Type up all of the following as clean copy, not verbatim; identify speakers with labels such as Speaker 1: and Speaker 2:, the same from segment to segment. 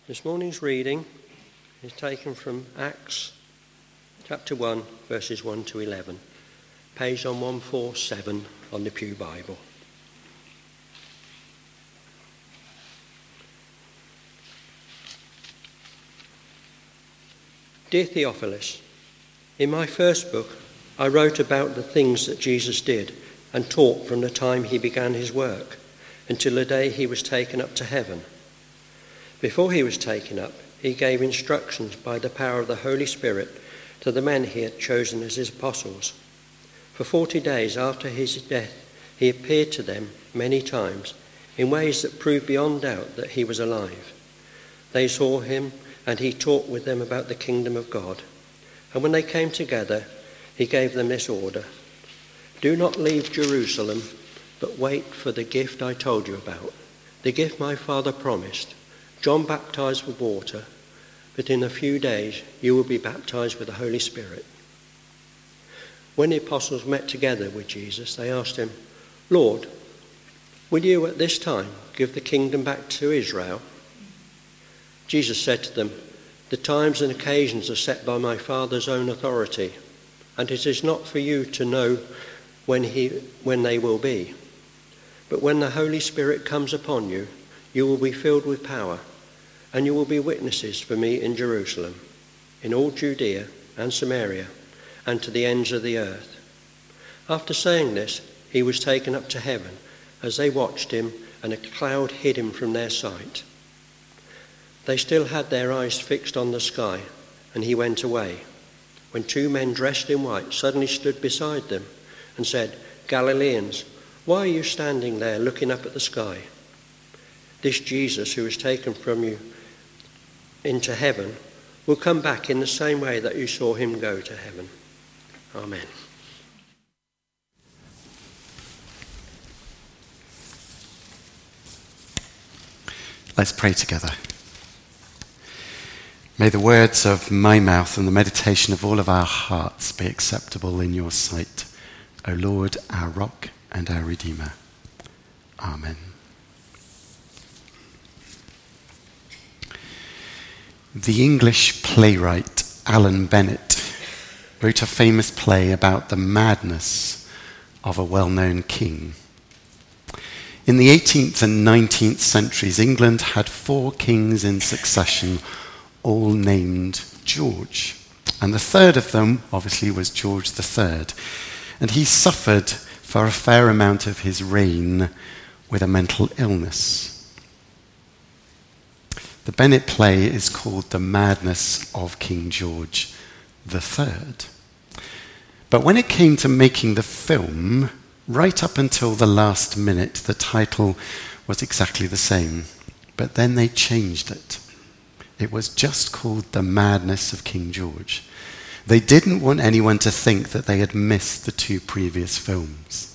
Speaker 1: This morning's reading is taken from Acts chapter 1, verses 1 to 11, page on 147 on the Pew Bible. Dear Theophilus, in my first book I wrote about the things that Jesus did and taught from the time he began his work until the day he was taken up to heaven. Before he was taken up, he gave instructions by the power of the Holy Spirit to the men he had chosen as his apostles. For 40 days after his death, he appeared to them many times in ways that proved beyond doubt that he was alive. They saw him, and he talked with them about the kingdom of God. And when they came together, he gave them this order: "Do not leave Jerusalem, but wait for the gift I told you about, the gift my Father promised. John baptized with water, but in a few days you will be baptized with the Holy Spirit." When the apostles met together with Jesus, they asked him, "Lord, will you at this time give the kingdom back to Israel?" Jesus said to them, "The times and occasions are set by my Father's own authority, and it is not for you to know when they will be. But when the Holy Spirit comes upon you, you will be filled with power, and you will be witnesses for me in Jerusalem, in all Judea and Samaria, and to the ends of the earth." After saying this, he was taken up to heaven as they watched him, and a cloud hid him from their sight. They still had their eyes fixed on the sky, and he went away, when 2 men dressed in white suddenly stood beside them and said, "Galileans, why are you standing there looking up at the sky? This Jesus who was taken from you into heaven will come back in the same way that you saw him go to heaven." Amen.
Speaker 2: Let's pray together. May the words of my mouth and the meditation of all of our hearts be acceptable in your sight, O Lord, our rock and our Redeemer. Amen. The English playwright Alan Bennett wrote a famous play about the madness of a well-known king. In the 18th and 19th centuries, England had 4 kings in succession, all named George. And the third of them, obviously, was George III. And he suffered for a fair amount of his reign with a mental illness. The Bennett play is called The Madness of King George III. But when it came to making the film, right up until the last minute, the title was exactly the same. But then they changed it. It was just called The Madness of King George. They didn't want anyone to think that they had missed the 2 previous films.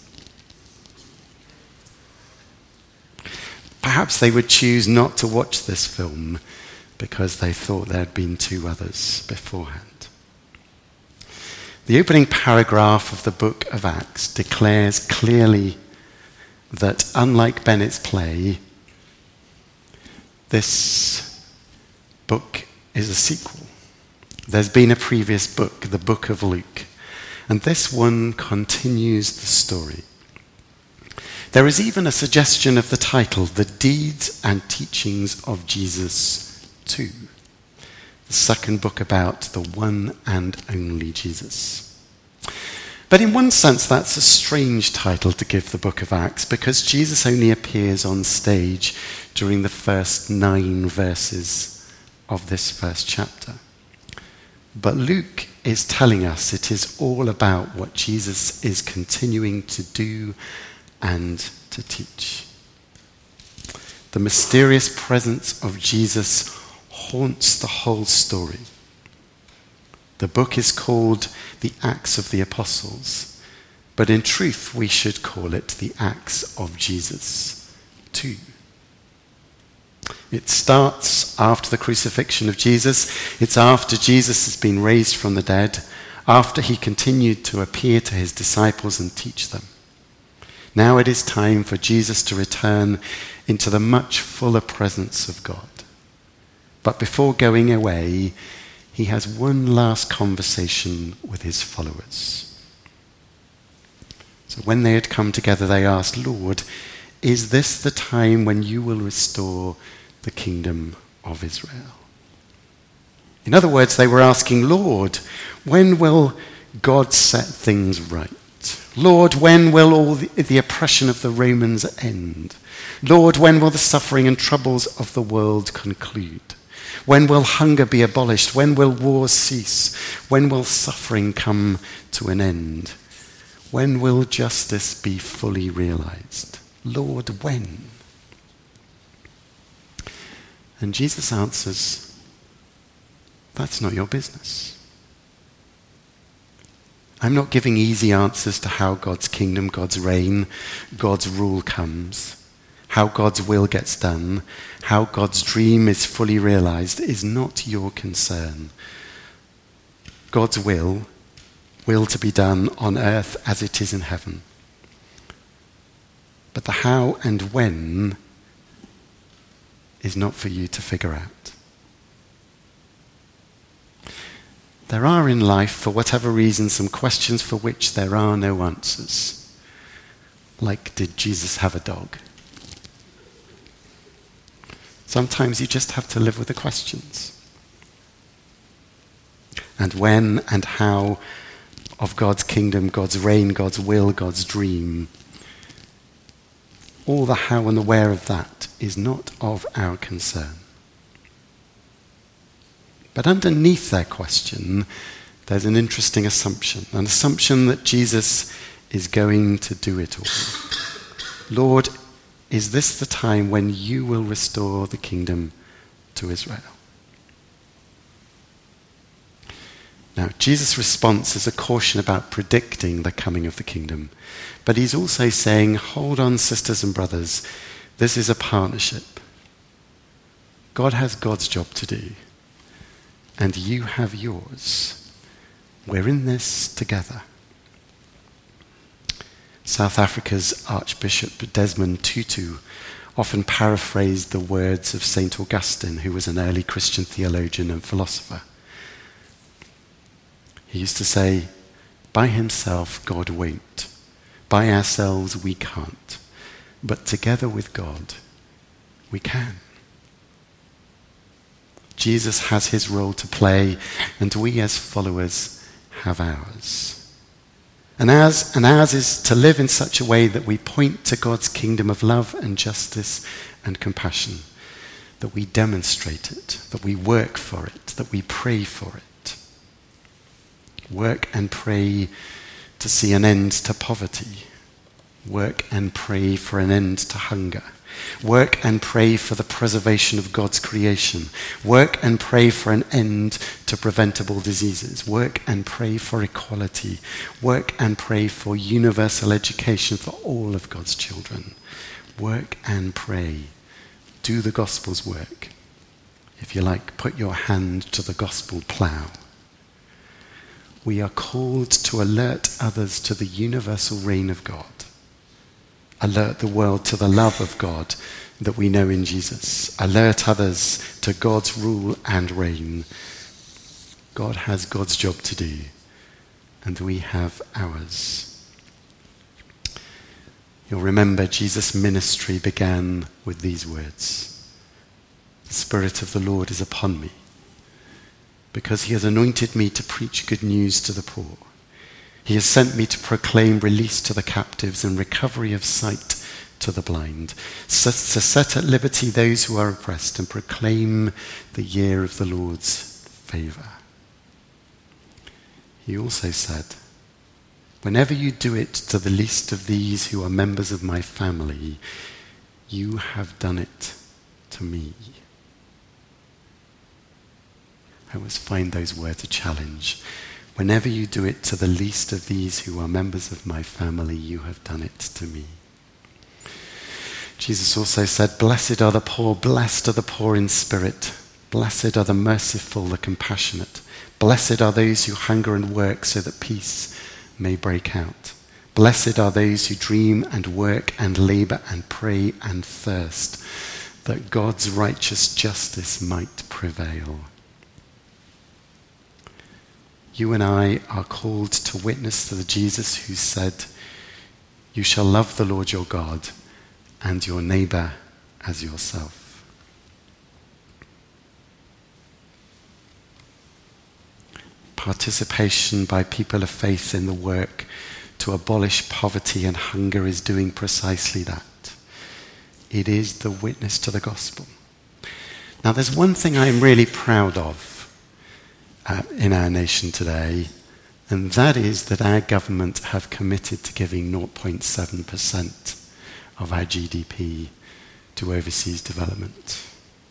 Speaker 2: Perhaps they would choose not to watch this film because they thought there had been 2 others beforehand. The opening paragraph of the book of Acts declares clearly that, unlike Bennett's play, this book is a sequel. There's been a previous book, the Book of Luke, and this one continues the story. There is even a suggestion of the title, The Deeds and Teachings of Jesus 2, the second book about the one and only Jesus. But in one sense, that's a strange title to give the book of Acts, because Jesus only appears on stage during the first 9 verses of this first chapter. But Luke is telling us it is all about what Jesus is continuing to do and to teach. The mysterious presence of Jesus haunts the whole story. The book is called The Acts of the Apostles, but in truth we should call it The Acts of Jesus too. It starts after the crucifixion of Jesus. It's after Jesus has been raised from the dead, after he continued to appear to his disciples and teach them. Now it is time for Jesus to return into the much fuller presence of God. But before going away, he has one last conversation with his followers. So when they had come together, they asked, "Lord, is this the time when you will restore the kingdom of Israel?" In other words, they were asking, "Lord, when will God set things right? Lord, when will all the oppression of the Romans end? Lord, when will the suffering and troubles of the world conclude? When will hunger be abolished? When will wars cease? When will suffering come to an end? When will justice be fully realized? Lord, when?" And Jesus answers, "That's not your business. I'm not giving easy answers to how God's kingdom, God's reign, God's rule comes. How God's will gets done, how God's dream is fully realized is not your concern. God's will to be done on earth as it is in heaven. But the how and when is not for you to figure out. There are in life, for whatever reason, some questions for which there are no answers. Like, did Jesus have a dog? Sometimes you just have to live with the questions. And when and how of God's kingdom, God's reign, God's will, God's dream, all the how and the where of that is not of our concern. But underneath their question, there's an interesting assumption, an assumption that Jesus is going to do it all. Lord, is this the time when you will restore the kingdom to Israel? Now, Jesus' response is a caution about predicting the coming of the kingdom. But he's also saying, hold on, sisters and brothers, this is a partnership. God has God's job to do, and you have yours. We're in this together. South Africa's Archbishop Desmond Tutu often paraphrased the words of St. Augustine, who was an early Christian theologian and philosopher. He used to say, by himself God won't. By ourselves we can't. But together with God, we can. Jesus has his role to play, and we as followers have ours. And ours is to live in such a way that we point to God's kingdom of love and justice and compassion, that we demonstrate it, that we work for it, that we pray for it. Work and pray to see an end to poverty. Work and pray for an end to hunger. Work and pray for the preservation of God's creation. Work and pray for an end to preventable diseases. Work and pray for equality. Work and pray for universal education for all of God's children. Work and pray. Do the gospel's work. If you like, put your hand to the gospel plough. We are called to alert others to the universal reign of God. Alert the world to the love of God that we know in Jesus. Alert others to God's rule and reign. God has God's job to do, and we have ours. You'll remember Jesus' ministry began with these words. The Spirit of the Lord is upon me, because he has anointed me to preach good news to the poor. He has sent me to proclaim release to the captives and recovery of sight to the blind, to set at liberty those who are oppressed and proclaim the year of the Lord's favor. He also said, whenever you do it to the least of these who are members of my family, you have done it to me. I always find those words a challenge. Whenever you do it to the least of these who are members of my family, you have done it to me. Jesus also said, blessed are the poor in spirit. Blessed are the merciful, the compassionate. Blessed are those who hunger and work so that peace may break out. Blessed are those who dream and work and labor and pray and thirst, that God's righteous justice might prevail. prevail. You and I are called to witness to the Jesus who said, "You shall love the Lord your God and your neighbor as yourself." Participation by people of faith in the work to abolish poverty and hunger is doing precisely that. It is the witness to the gospel. Now, there's one thing I'm really proud of in our nation today, and that is that our government have committed to giving 0.7% of our GDP to overseas development.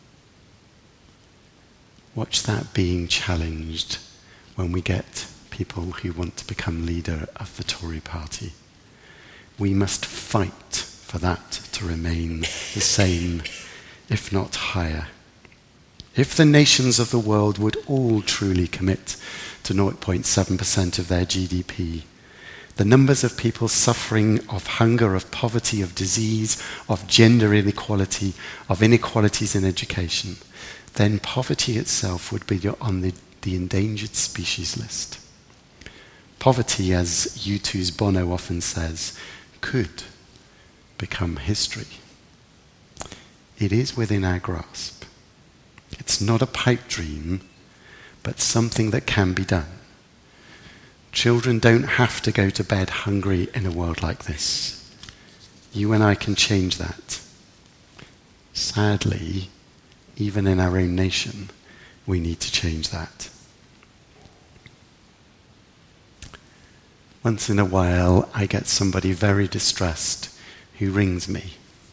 Speaker 2: Watch that being challenged when we get people who want to become leader of the Tory party. We must fight for that to remain the same, if not higher. If the nations of the world would all truly commit to 0.7% of their GDP, the numbers of people suffering of hunger, of poverty, of disease, of gender inequality, of inequalities in education, then poverty itself would be on the endangered species list. Poverty, as U2's Bono often says, could become history. It is within our grasp. It's not a pipe dream, but something that can be done. Children don't have to go to bed hungry in a world like this. You and I can change that. Sadly, even in our own nation, we need to change that. Once in a while, I get somebody very distressed who rings me.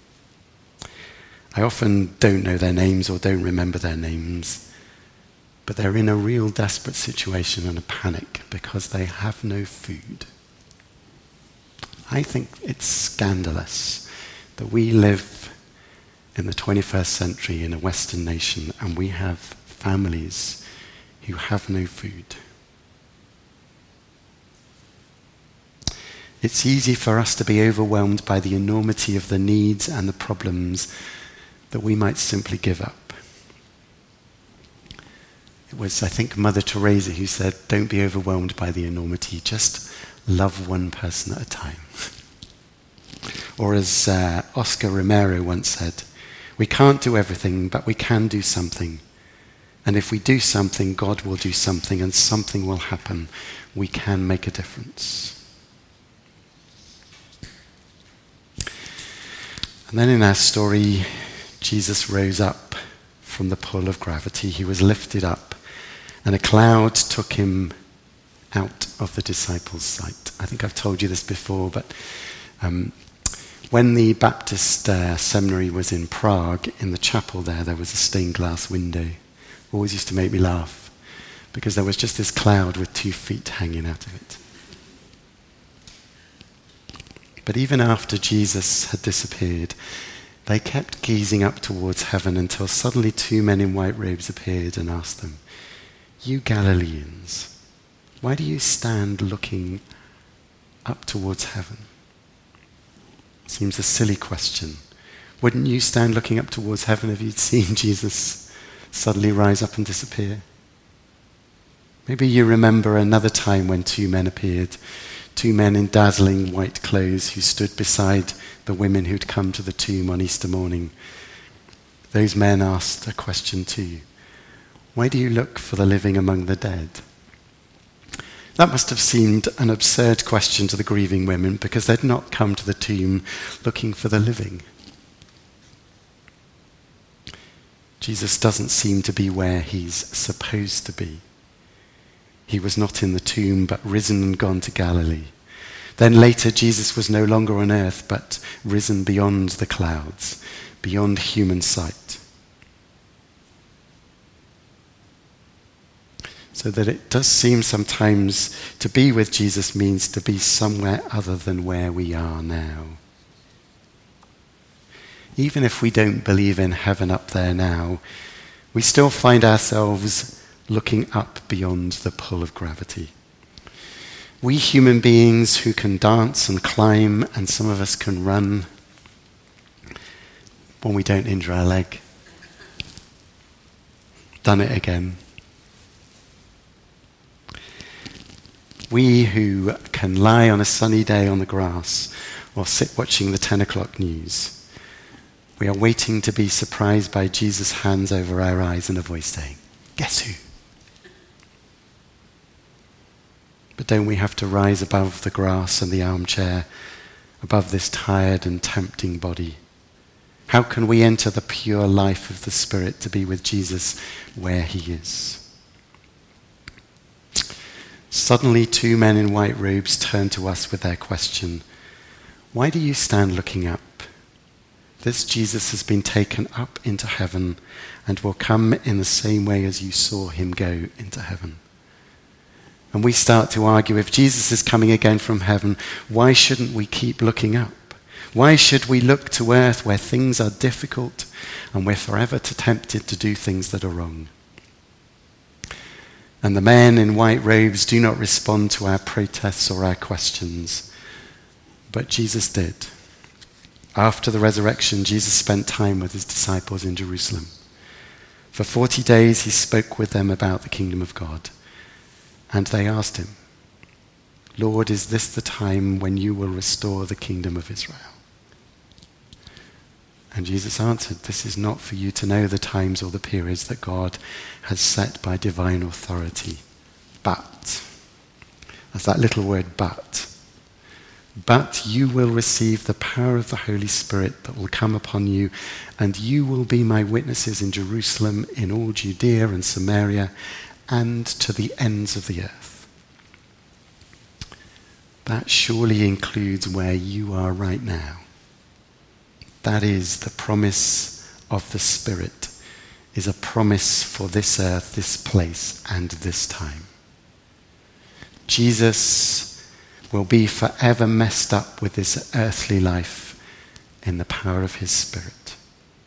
Speaker 2: I often don't know their names or don't remember their names, but they're in a real desperate situation and a panic because they have no food. I think it's scandalous that we live in the 21st century in a Western nation and we have families who have no food. It's easy for us to be overwhelmed by the enormity of the needs and the problems that we might simply give up. It was, I think, Mother Teresa who said, "Don't be overwhelmed by the enormity, just love one person at a time." Or as Oscar Romero once said, "We can't do everything, but we can do something. And if we do something, God will do something, and something will happen. We can make a difference." And then in our story, Jesus rose up from the pull of gravity. He was lifted up, and a cloud took him out of the disciples' sight. I think I've told you this before, but when the Baptist seminary was in Prague, in the chapel there was a stained glass window. Always used to make me laugh, because there was just this cloud with 2 feet hanging out of it. But even after Jesus had disappeared, they kept gazing up towards heaven until suddenly 2 men in white robes appeared and asked them, "You Galileans, why do you stand looking up towards heaven?" Seems a silly question. Wouldn't you stand looking up towards heaven if you'd seen Jesus suddenly rise up and disappear? Maybe you remember another time when 2 men appeared. 2 men in dazzling white clothes who stood beside the women who'd come to the tomb on Easter morning. Those men asked a question too. "Why do you look for the living among the dead?" That must have seemed an absurd question to the grieving women, because they'd not come to the tomb looking for the living. Jesus doesn't seem to be where he's supposed to be. He was not in the tomb, but risen and gone to Galilee. Then later, Jesus was no longer on earth, but risen beyond the clouds, beyond human sight. So that it does seem sometimes to be with Jesus means to be somewhere other than where we are now. Even if we don't believe in heaven up there now, we still find ourselves looking up beyond the pull of gravity. We human beings who can dance and climb, and some of us can run when we don't injure our leg. done it again. We who can lie on a sunny day on the grass or sit watching the 10 o'clock news, we are waiting to be surprised by Jesus' hands over our eyes and a voice saying, "Guess who?" But don't we have to rise above the grass and the armchair, above this tired and tempting body? How can we enter the pure life of the Spirit to be with Jesus where he is? Suddenly, two men in white robes turn to us with their question, "Why do you stand looking up? This Jesus has been taken up into heaven and will come in the same way as you saw him go into heaven." And we start to argue, if Jesus is coming again from heaven, why shouldn't we keep looking up? Why should we look to earth where things are difficult and we're forever tempted to do things that are wrong? And the men in white robes do not respond to our protests or our questions. But Jesus did. After the resurrection, Jesus spent time with his disciples in Jerusalem. For 40 days he spoke with them about the kingdom of God. And they asked him, "Lord, is this the time when you will restore the kingdom of Israel?" And Jesus answered, "This is not for you to know the times or the periods that God has set by divine authority. But," that's that little word, but you will receive the power of the Holy Spirit that will come upon you, and you will be my witnesses in Jerusalem, in all Judea and Samaria, and to the ends of the earth. That surely includes where you are right now. That is the promise of the Spirit, is a promise for this earth, this place, and this time. Jesus will be forever messed up with this earthly life in the power of his Spirit.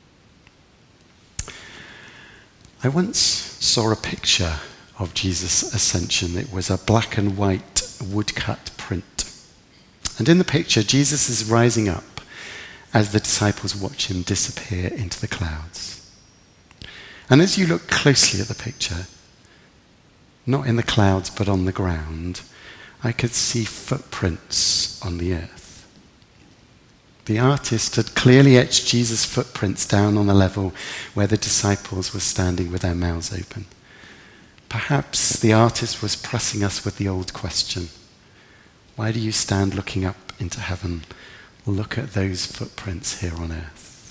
Speaker 2: I once saw a picture of Jesus' ascension. It was a black and white woodcut print. And in the picture, Jesus is rising up as the disciples watch him disappear into the clouds. And as you look closely at the picture, not in the clouds but on the ground, I could see footprints on the earth. The artist had clearly etched Jesus' footprints down on the level where the disciples were standing with their mouths open. Perhaps the artist was pressing us with the old question, why do you stand looking up into heaven? Look at those footprints here on earth.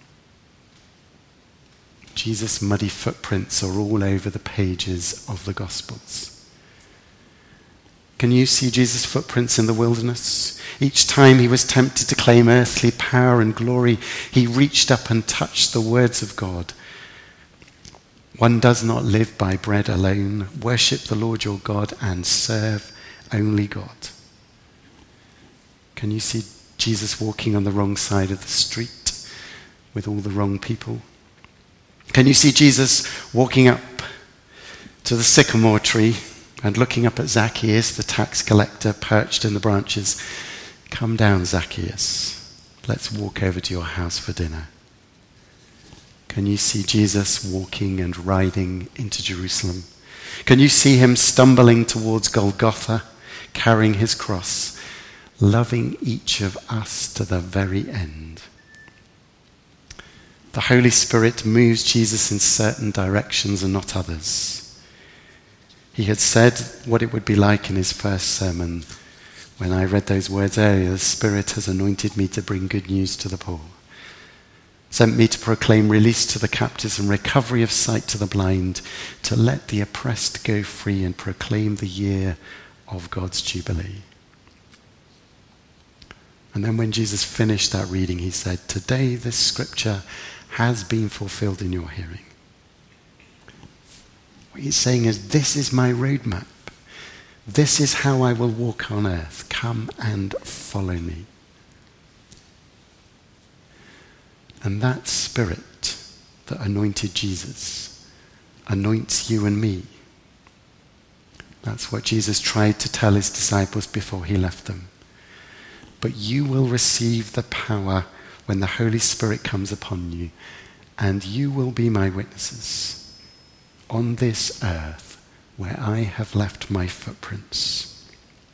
Speaker 2: Jesus' muddy footprints are all over the pages of the Gospels. Can you see Jesus' footprints in the wilderness? Each time he was tempted to claim earthly power and glory, he reached up and touched the words of God. One does not live by bread alone. Worship the Lord your God and serve only God. Can you see Jesus walking on the wrong side of the street with all the wrong people? Can you see Jesus walking up to the sycamore tree and looking up at Zacchaeus, the tax collector, perched in the branches? "Come down, Zacchaeus. Let's walk over to your house for dinner." Can you see Jesus walking and riding into Jerusalem? Can you see him stumbling towards Golgotha, carrying his cross, loving each of us to the very end? The Holy Spirit moves Jesus in certain directions and not others. He had said what it would be like in his first sermon. When I read those words earlier, "The Spirit has anointed me to bring good news to the poor, sent me to proclaim release to the captives and recovery of sight to the blind, to let the oppressed go free and proclaim the year of God's Jubilee." And then when Jesus finished that reading, he said, "Today this scripture has been fulfilled in your hearing." What he's saying is, this is my roadmap. This is how I will walk on earth. Come and follow me. And that Spirit that anointed Jesus anoints you and me. That's what Jesus tried to tell his disciples before he left them. But you will receive the power when the Holy Spirit comes upon you, and you will be my witnesses. on this earth where I have left my footprints.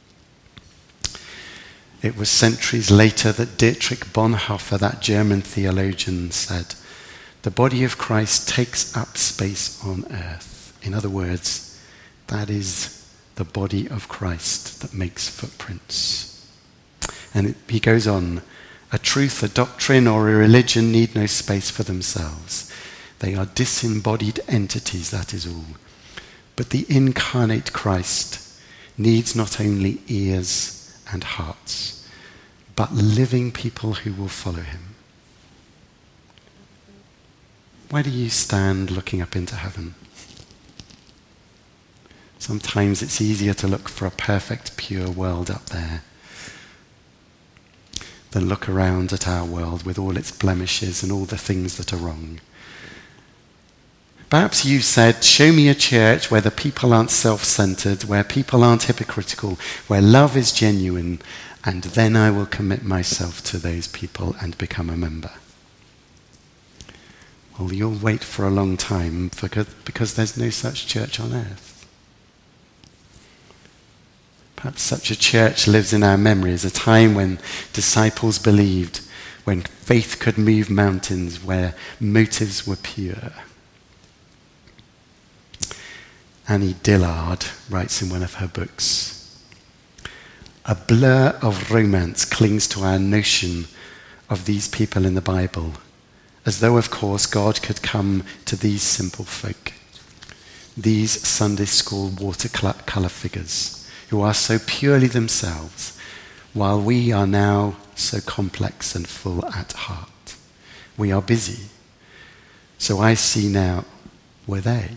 Speaker 2: It was centuries later that Dietrich Bonhoeffer, that German theologian, said, "The body of Christ takes up space on earth." In other words, that is the body of Christ that makes footprints. And he goes on, "A truth, a doctrine, or a religion need no space for themselves. They are disembodied entities, that is all. But the incarnate Christ needs not only ears and hearts, but living people who will follow him." Why do you stand looking up into heaven? Sometimes it's easier to look for a perfect, pure world up there than look around at our world with all its blemishes and all the things that are wrong. Perhaps you've said, "Show me a church where the people aren't self-centered, where people aren't hypocritical, where love is genuine, and then I will commit myself to those people and become a member." Well, you'll wait for a long time because there's no such church on earth. Perhaps such a church lives in our memories, a time when disciples believed, when faith could move mountains, where motives were pure. Annie Dillard writes in one of her books, "A blur of romance clings to our notion of these people in the Bible, as though, of course, God could come to these simple folk, these Sunday school watercolor figures, who are so purely themselves, while we are now so complex and full at heart. We are busy. So I see now, were they?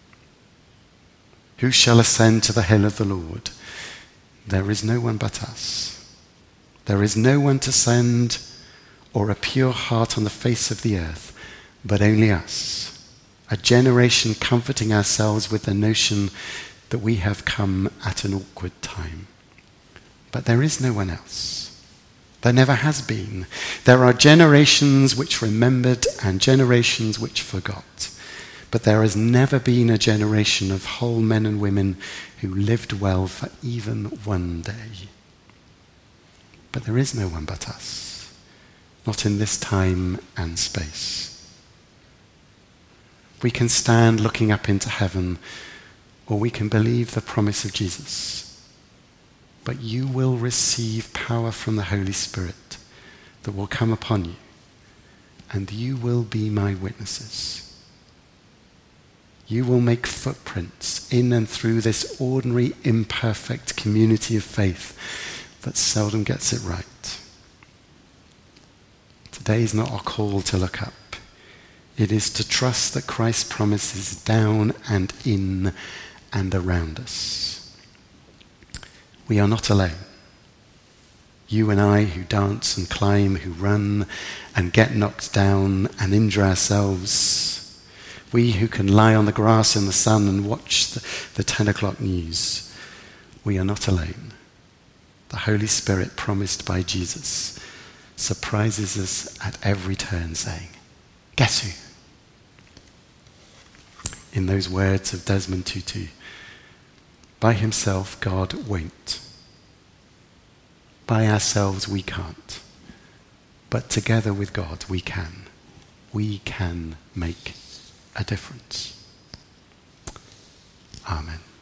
Speaker 2: Who shall ascend to the hill of the Lord? There is no one but us. There is no one to send or a pure heart on the face of the earth, but only us, a generation comforting ourselves with the notion that we have come at an awkward time. But there is no one else. There never has been. There are generations which remembered and generations which forgot. But there has never been a generation of whole men and women who lived well for even one day. But there is no one but us, not in this time and space. We can stand looking up into heaven, or we can believe the promise of Jesus. But you will receive power from the Holy Spirit that will come upon you, and you will be my witnesses. You will make footprints in and through this ordinary, imperfect community of faith that seldom gets it right. Today is not a call to look up. It is to trust that Christ's promise is down and in and around us. We are not alone. You and I who dance and climb, who run and get knocked down and injure ourselves. We who can lie on the grass in the sun and watch the 10 o'clock news. We are not alone. The Holy Spirit promised by Jesus surprises us at every turn, saying, "Guess who?" In those words of Desmond Tutu, by himself God won't. By ourselves we can't. But together with God we can. We can make a difference. Amen.